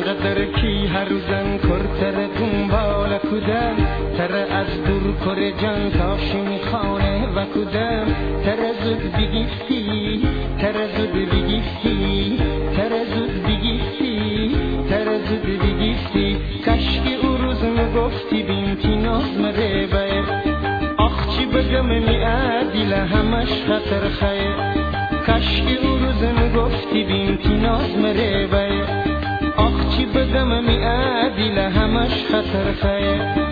انقدر کی هر روزن کرتر دنبال کودم تر از دور کر جان تاشی میخانه و کودم تر زود بگیفتی تر زود بگیفتی تر زود بگیفتی تر زود بگیفتی کشکی او روز مگفتی بینتی ناز مره باید آخ چی بگم میعدیل همش خطر خیر کشکی او روز مگفتی بینتی ناز مره باید آخ چی بگم میعدیل همش خطر خیر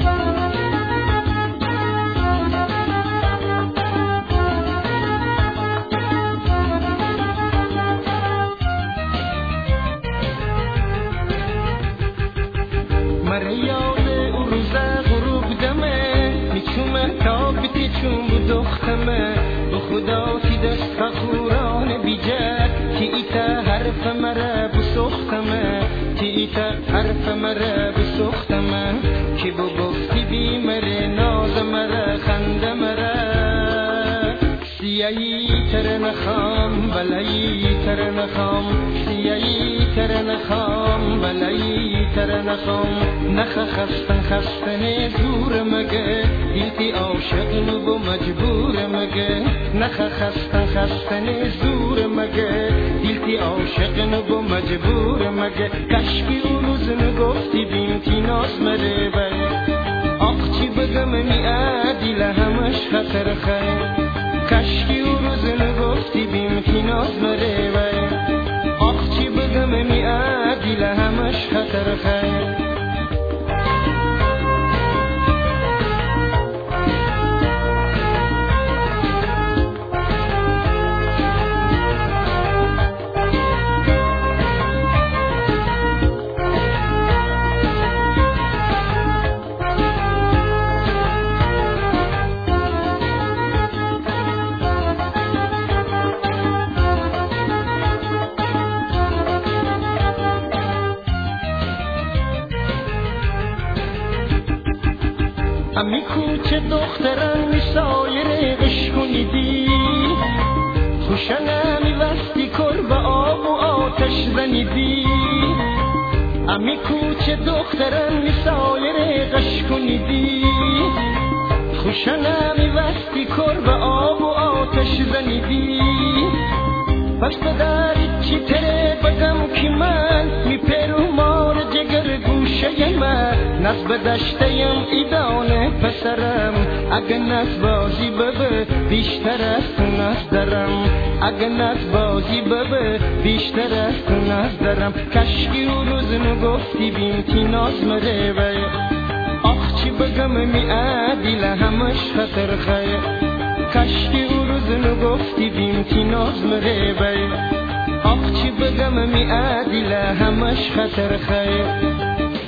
یاد او روزه غروب دمه میچومه تا بیتی چون بود دختمه به خدا تی دست خوران بیجه تی ایتا حرف مره بسختمه تی ایتا حرف مره بسختمه کی بو گفتی بی مره ناز مره خنده مره سیایی تر نخام بلایی تر نخام سیایی تر نخام بلایی تر نخام نخ خستن زور مگه دیلتی عاشق نو مجبور مگه نخ خستن زور مگه دیلتی عاشق نو مجبور مگه کشکی او روز نگفتی بینتی ناز مره بگه آخ چی بگم میعدیل همش خطر خیر کشکی او روز نگفتی بینتی ناز مره بگه آخ چی بگم میعدیل همش خطر خیر امی کوچه دخترم میسایر عشقونیدی خوشنه میوستی کر به آب و آتش زنیدی امی کوچه دخترم میسایر عشقونیدی خوشنه میوستی کر به آب و آتش زنیدی پس بداری چی تره بگم که من میپرو مار جگر گوشه من نصب دشتیم ایدانه پسرم اگه نصب بازی ببه بیشتر از تو نصب دارم اگه نصب بازی ببه بیشتر از تو نصب دارم کشکی او روز نگفتی بینتی ناز مره باید آخ چی بگم میعدیل همش خطر خیر کشکی او روز نگفتی بینتی ناز مره باید آخ چی بگم میعدیل همش خطر خیر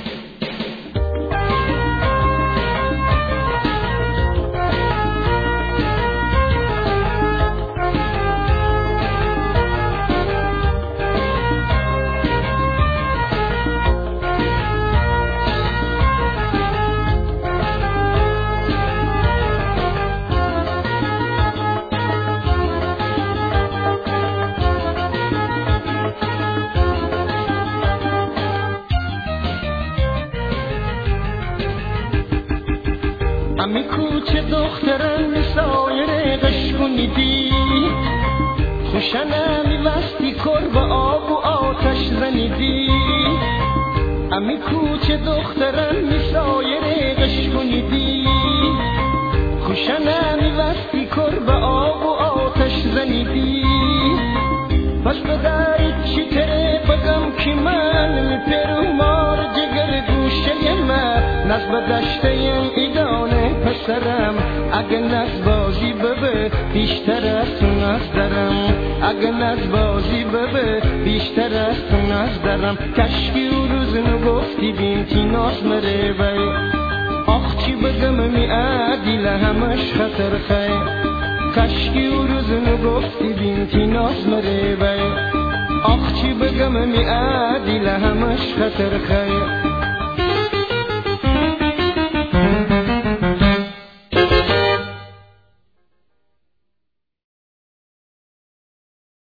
امی کوچه دخترم میسایر قشقونیدی خوشنه میوستی کر به آب و آتش زنیدی امی کوچه دخترم میسایر قشقونیدی خوشنه میوستی کر به آب و آتش زنیدی پس بداری چی تره بگم که من میپرو مار جگر گوشه من نصب دشتیم ایدانه پسرم اگه نصب بازی ببه بیشتر از تو نصب دارم اگه نصب بازی ببه بیشتر از تو نصب دارم کشکی او روز نگفتی بینتی ناز مره باید آخ چی بگم میعدیل همش خطر خیر کشکی او روز نگفتی بینتی ناز مره باید آخ چی بگم میعدیل همش خطر خیر